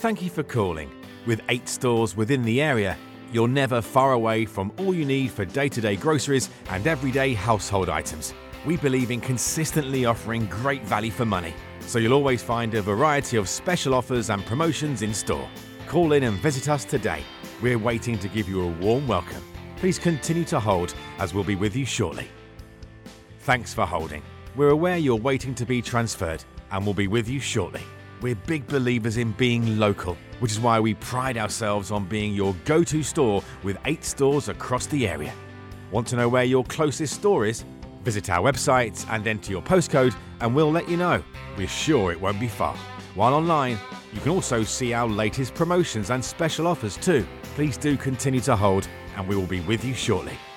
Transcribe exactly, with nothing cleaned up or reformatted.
Thank you for calling. With eight stores within the area, you're never far away from all you need for day-to-day groceries and everyday household items. We believe in consistently offering great value for money, so you'll always find a variety of special offers and promotions in store. Call in and visit us today. We're waiting to give you a warm welcome. Please continue to hold, as we'll be with you shortly. Thanks for holding. We're aware you're waiting to be transferred, and we'll be with you shortly. We're big believers in being local, which is why we pride ourselves on being your go-to store with eight stores across the area. Want to know where your closest store is? Visit our website and enter your postcode and we'll let you know. We're sure it won't be far. While online, you can also see our latest promotions and special offers too. Please do continue to hold and we will be with you shortly.